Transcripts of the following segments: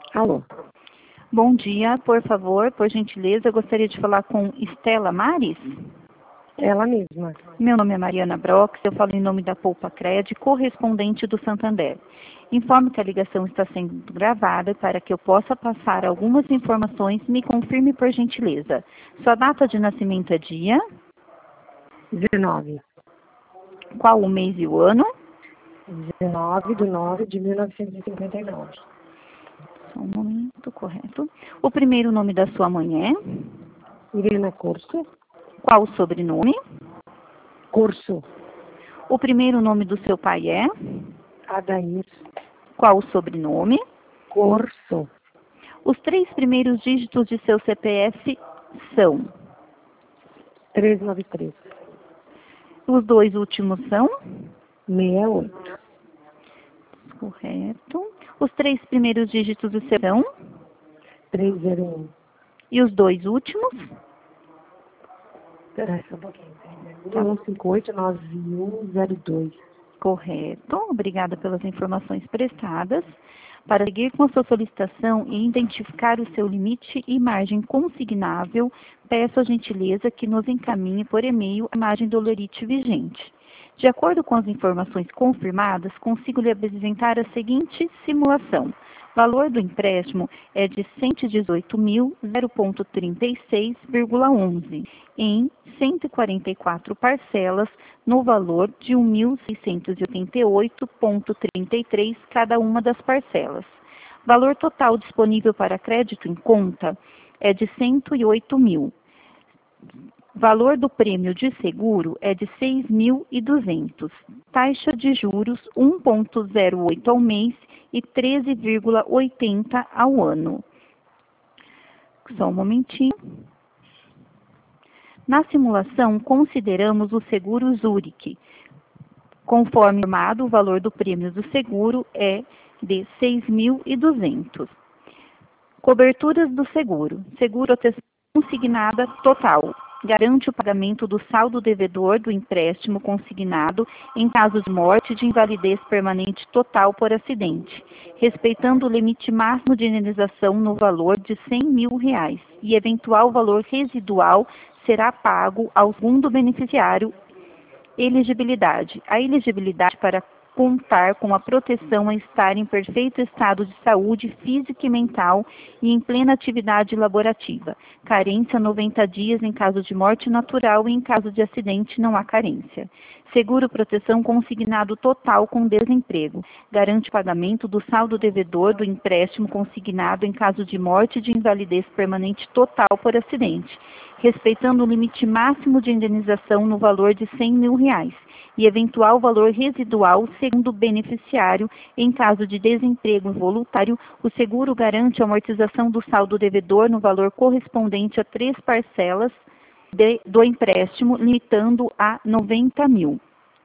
Alô? Bom dia, por favor, por gentileza, eu gostaria de falar com Estela Mares. Ela mesma. Meu nome é Mariana Brox, eu falo em nome da Poupa Cred, correspondente do Santander. Informo que a ligação está sendo gravada para que eu possa passar algumas informações. Me confirme, por gentileza. Sua data de nascimento é dia? 19. Qual o mês e o ano? 19/9/1959. Só um momento, correto. O primeiro nome da sua mãe é? Irena Corso. Qual o sobrenome? Corso. O primeiro nome do seu pai é? Adair. Qual o sobrenome? Corso. Os 3 primeiros dígitos de seu CPF são? 393. Os 2 últimos são? 68. Correto. Os 3 primeiros dígitos do seu são? 301. E os 2 últimos? Espera só um pouquinho. 1589102. Correto. Obrigada pelas informações prestadas. Para seguir com a sua solicitação e identificar o seu limite e margem consignável, peço a gentileza que nos encaminhe por e-mail a margem do lerite vigente. De acordo com as informações confirmadas, consigo lhe apresentar a seguinte simulação. Valor do empréstimo é de 118.036,11 em 144 parcelas no valor de 1.688,33 cada uma das parcelas. Valor total disponível para crédito em conta é de 108.000. Valor do prêmio de seguro é de 6.200. Taxa de juros 1,08 ao mês e 13,80 ao ano. Só um momentinho. Na simulação, consideramos o seguro Zurich. Conforme informado, o valor do prêmio do seguro é de 6.200. Coberturas do seguro. Seguro proteção consignada total. Garante o pagamento do saldo devedor do empréstimo consignado em caso de morte e de invalidez permanente total por acidente, respeitando o limite máximo de indenização no valor de R$100.000 e eventual valor residual será pago ao segundo beneficiário. Elegibilidade. A elegibilidade para contar com a proteção é estar em perfeito estado de saúde física e mental e em plena atividade laborativa. Carência 90 dias em caso de morte natural e em caso de acidente não há carência. Seguro proteção consignado total com desemprego. Garante o pagamento do saldo devedor do empréstimo consignado em caso de morte e de invalidez permanente total por acidente, respeitando o limite máximo de indenização no valor de R$100.000 e eventual valor residual segundo o beneficiário. Em caso de desemprego involuntário, o seguro garante a amortização do saldo devedor no valor correspondente a 3 parcelas do empréstimo, limitando a R$90.000.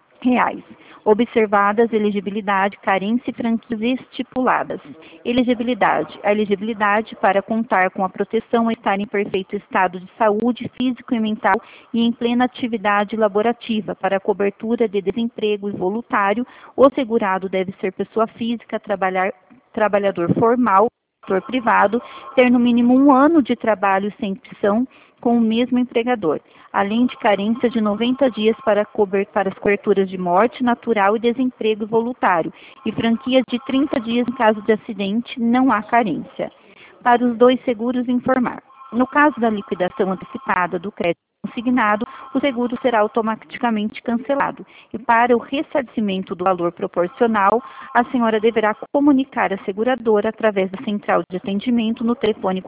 Observadas elegibilidade, carência e franquias estipuladas. Elegibilidade. A elegibilidade para contar com a proteção é estar em perfeito estado de saúde físico e mental e em plena atividade laborativa. Para a cobertura de desemprego involuntário, o segurado deve ser pessoa física, trabalhador formal, setor privado, ter no mínimo 1 ano de trabalho sem opção com o mesmo empregador, além de carência de 90 dias para as coberturas de morte natural e desemprego voluntário, e franquia de 30 dias em caso de acidente, não há carência. Para os 2 seguros, informar. No caso da liquidação antecipada do crédito consignado, o seguro será automaticamente cancelado. E para o ressarcimento do valor proporcional, a senhora deverá comunicar a seguradora através da central de atendimento no telefone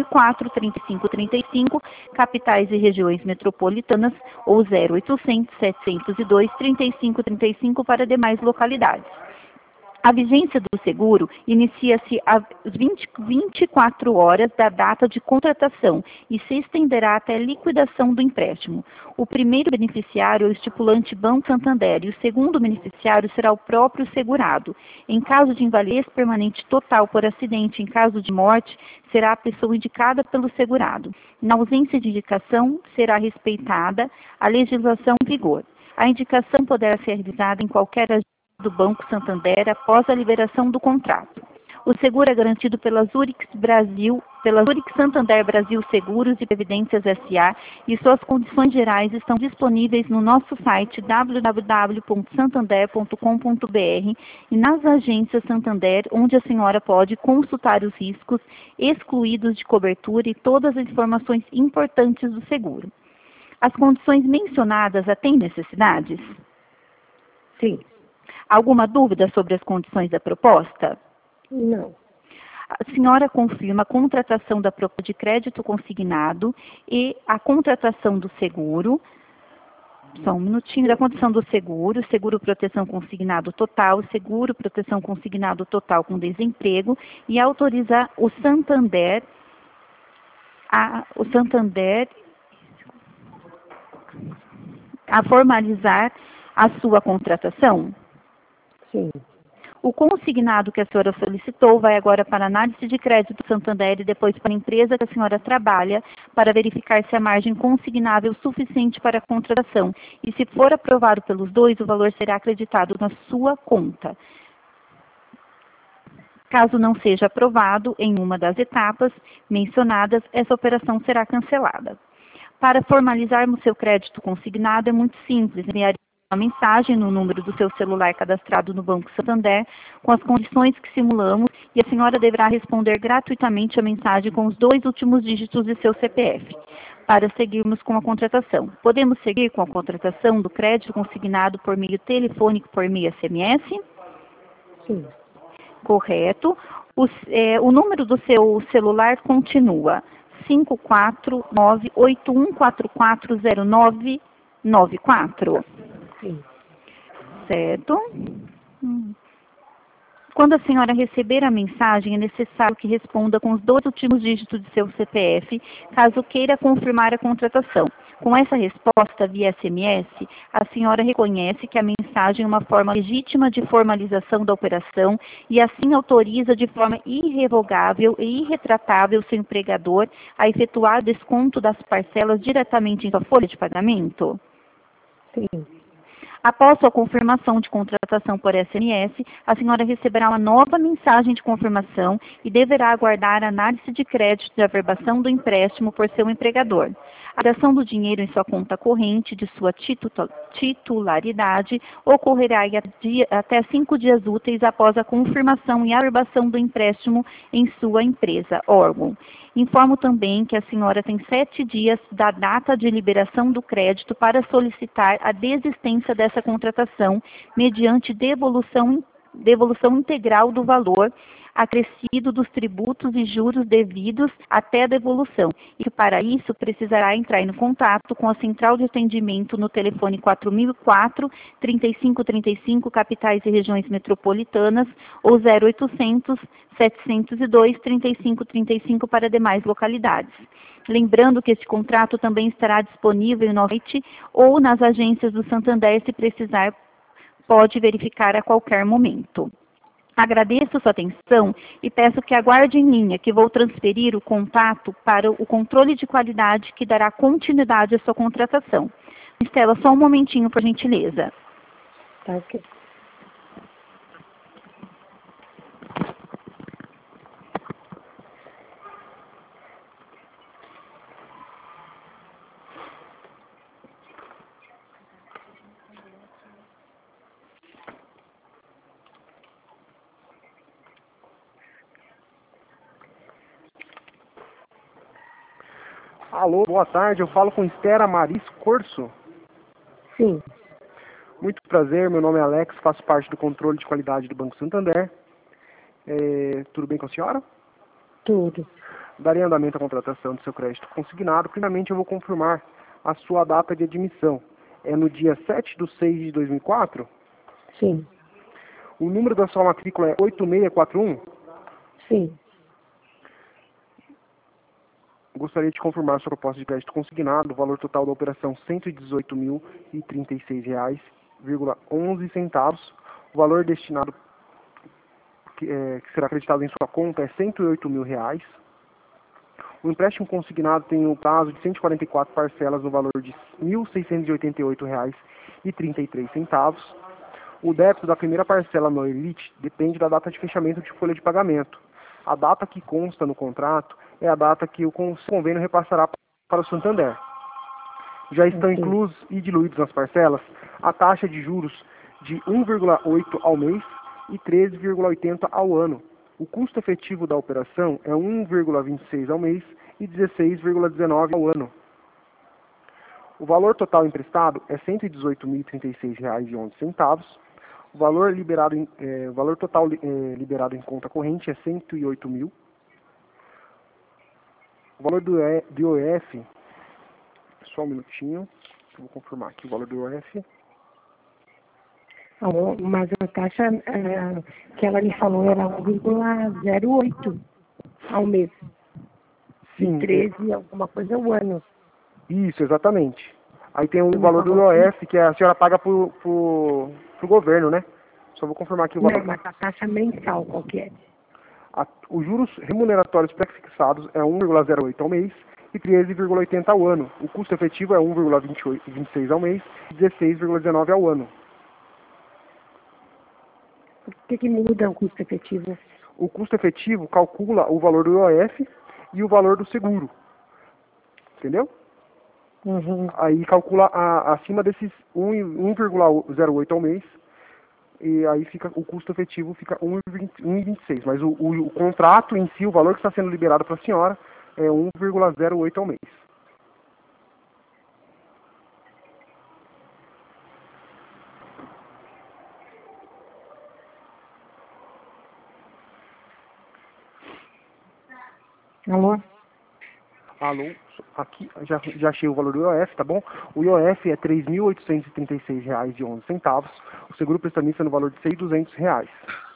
4004-3535, capitais e regiões metropolitanas, ou 0800-702-3535 para demais localidades. A vigência do seguro inicia-se às 24 horas da data de contratação e se estenderá até a liquidação do empréstimo. O primeiro beneficiário é o estipulante Banco Santander e o segundo beneficiário será o próprio segurado. Em caso de invalidez permanente total por acidente, em caso de morte, será a pessoa indicada pelo segurado. Na ausência de indicação, será respeitada a legislação em vigor. A indicação poderá ser realizada em qualquer agência do Banco Santander após a liberação do contrato. O seguro é garantido pela Zurich Santander Brasil Seguros e Previdências S.A. e suas condições gerais estão disponíveis no nosso site www.santander.com.br e nas agências Santander, onde a senhora pode consultar os riscos excluídos de cobertura e todas as informações importantes do seguro. As condições mencionadas atendem necessidades? Sim. Alguma dúvida sobre as condições da proposta? Não. A senhora confirma a contratação da proposta de crédito consignado e a contratação do seguro. Só um minutinho. Da condição do seguro, seguro proteção consignado total, seguro proteção consignado total com desemprego e autorizar o Santander a formalizar a sua contratação? Sim. O consignado que a senhora solicitou vai agora para a análise de crédito do Santander e depois para a empresa que a senhora trabalha para verificar se a margem consignável é suficiente para a contratação. E se for aprovado pelos dois, o valor será acreditado na sua conta. Caso não seja aprovado em uma das etapas mencionadas, essa operação será cancelada. Para formalizarmos seu crédito consignado é muito simples. Enviar uma mensagem no número do seu celular cadastrado no Banco Santander com as condições que simulamos e a senhora deverá responder gratuitamente a mensagem com os 2 últimos dígitos de seu CPF para seguirmos com a contratação. Podemos seguir com a contratação do crédito consignado por meio telefônico, por meio SMS? Sim. Correto. O número do seu celular continua 549-81440994. Sim. Certo? Quando a senhora receber a mensagem, é necessário que responda com os 2 últimos dígitos de seu CPF, caso queira confirmar a contratação. Com essa resposta via SMS, a senhora reconhece que a mensagem é uma forma legítima de formalização da operação e assim autoriza de forma irrevogável e irretratável seu empregador a efetuar desconto das parcelas diretamente em sua folha de pagamento? Sim. Após sua confirmação de contratação por SMS, a senhora receberá uma nova mensagem de confirmação e deverá aguardar a análise de crédito de averbação do empréstimo por seu empregador. A atração do dinheiro em sua conta corrente de sua titularidade ocorrerá até 5 dias úteis após a confirmação e averbação do empréstimo em sua empresa, órgão. Informo também que a senhora tem 7 dias da data de liberação do crédito para solicitar a desistência dessa contratação mediante devolução integral do valor acrescido dos tributos e juros devidos até a devolução. E para isso precisará entrar em contato com a central de atendimento no telefone 4004-3535, capitais e regiões metropolitanas, ou 0800-702-3535 para demais localidades. Lembrando que este contrato também estará disponível no site ou nas agências do Santander, se precisar, pode verificar a qualquer momento. Agradeço sua atenção e peço que aguarde em linha, que vou transferir o contato para o controle de qualidade que dará continuidade à sua contratação. Estela, só um momentinho, por gentileza. Tá ok. Alô, boa tarde, eu falo com Estera Maris Corso. Sim. Muito prazer, meu nome é Alex, faço parte do controle de qualidade do Banco Santander. Tudo bem com a senhora? Tudo. Darei andamento à contratação do seu crédito consignado. Primeiramente eu vou confirmar a sua data de admissão. É no dia 7/6/2004? Sim. O número da sua matrícula é 8641? Sim. Gostaria de confirmar a sua proposta de crédito consignado, o valor total da operação R$ 118.036,11. O valor destinado, que será acreditado em sua conta, é R$ 108 mil. O empréstimo consignado tem o prazo de 144 parcelas no valor de R$ 1.688,33. O débito da primeira parcela no Elite depende da data de fechamento de folha de pagamento. A data que consta no contrato é a data que o convênio repassará para o Santander. Já estão inclusos e diluídos nas parcelas a taxa de juros de 1,8 ao mês e 13,80 ao ano. O custo efetivo da operação é 1,26 ao mês e 16,19 ao ano. O valor total emprestado é R$ 118.036,11. O valor total liberado em conta corrente é 108 mil. O valor do IOF, só um minutinho, eu vou confirmar aqui o valor do IOF. Mas a taxa que ela me falou era 1,08 ao mês. Sim. 13 alguma coisa ao ano. Isso, exatamente. Aí tem o valor do IOF, que a senhora paga pro governo, né? Só vou confirmar aqui o valor. Não, mas a taxa mensal qual que é? Os juros remuneratórios pré-fixados é 1,08 ao mês e 13,80 ao ano. O custo efetivo é 1,26 ao mês e 16,19 ao ano. Por que muda o custo efetivo? O custo efetivo calcula o valor do IOF e o valor do seguro. Entendeu? Uhum. Aí calcula acima desses 1,08 ao mês, e aí o custo efetivo fica 1,26. Mas o contrato em si, o valor que está sendo liberado para a senhora, é 1,08 ao mês. Alô? Alô? Aqui já achei o valor do IOF, tá bom? O IOF é R$ 3.836,11. O seguro prestamista no valor de R$ 6.200.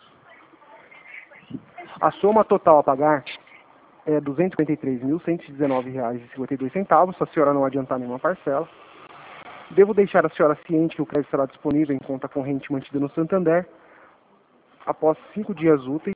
A soma total a pagar é R$ 253.119,52, se a senhora não adiantar nenhuma parcela. Devo deixar a senhora ciente que o crédito será disponível em conta corrente mantida no Santander após 5 dias úteis,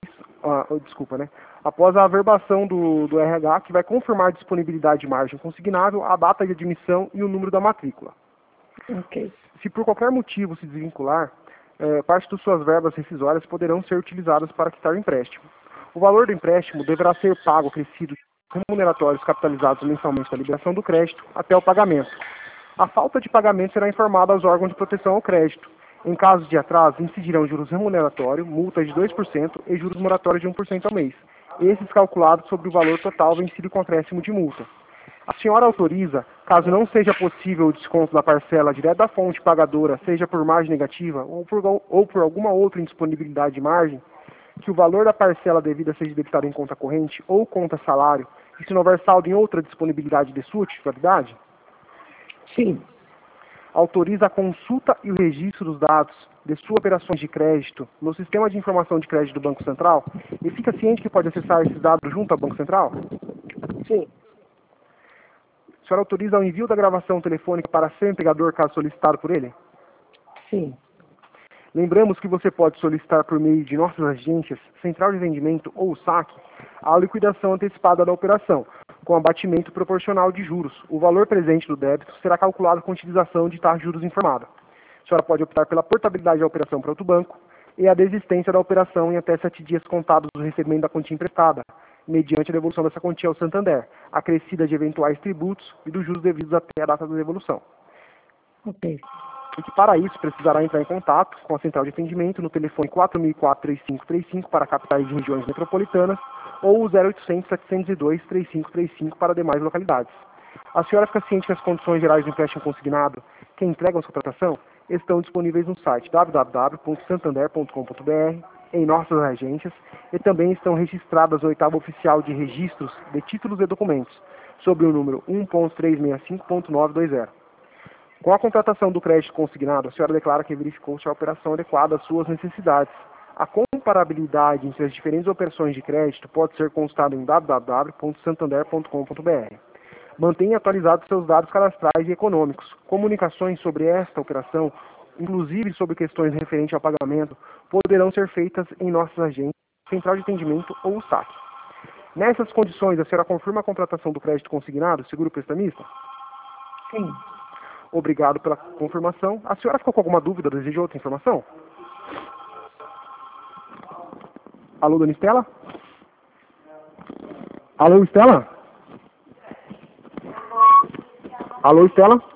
após a averbação do RH, que vai confirmar a disponibilidade de margem consignável, a data de admissão e o número da matrícula. Ok. Se por qualquer motivo se desvincular, parte de suas verbas rescisórias poderão ser utilizadas para quitar o empréstimo. O valor do empréstimo deverá ser pago acrescido de remuneratórios capitalizados mensalmente da liberação do crédito até o pagamento. A falta de pagamento será informada aos órgãos de proteção ao crédito. Em caso de atraso, incidirão juros remuneratórios, multas de 2% e juros moratórios de 1% ao mês. Esses calculados sobre o valor total vencido com acréscimo de multa. A senhora autoriza, caso não seja possível o desconto da parcela direto da fonte pagadora, seja por margem negativa ou por alguma outra indisponibilidade de margem, que o valor da parcela devida seja debitado em conta corrente ou conta salário, e se não houver saldo em outra disponibilidade de sua titularidade? Sim. Autoriza a consulta e o registro dos dados de suas operações de crédito no Sistema de Informação de Crédito do Banco Central e fica ciente que pode acessar esses dados junto ao Banco Central? Sim. A senhora autoriza o envio da gravação telefônica para seu empregador caso solicitado por ele? Sim. Lembramos que você pode solicitar por meio de nossas agências, central de vendimento ou saque, a liquidação antecipada da operação, com abatimento proporcional de juros. O valor presente do débito será calculado com utilização de taxa de juros informada. A senhora pode optar pela portabilidade da operação para outro banco e a desistência da operação em até 7 dias contados do recebimento da quantia emprestada, mediante a devolução dessa quantia ao Santander, acrescida de eventuais tributos e dos juros devidos até a data da devolução. Ok. E que para isso precisará entrar em contato com a central de atendimento no telefone 4004-3535 para capitais de regiões metropolitanas ou o 0800-702-3535 para demais localidades. A senhora fica ciente que as condições gerais do empréstimo consignado que entregam a sua contratação estão disponíveis no site www.santander.com.br, em nossas agências, e também estão registradas no oitavo oficial de registros de títulos e documentos, sob o número 1.365.920. Com a contratação do crédito consignado, a senhora declara que verificou se a operação adequada às suas necessidades. A comparabilidade entre as diferentes operações de crédito pode ser consultada em www.santander.com.br. Mantenha atualizados seus dados cadastrais e econômicos. Comunicações sobre esta operação, inclusive sobre questões referentes ao pagamento, poderão ser feitas em nossas agências, central de atendimento ou saque. Nessas condições, a senhora confirma a contratação do crédito consignado, seguro prestamista? Sim. Obrigado pela confirmação. A senhora ficou com alguma dúvida? Deseja outra informação? Alô, dona Estela? Alô, Estela? Alô, Estela?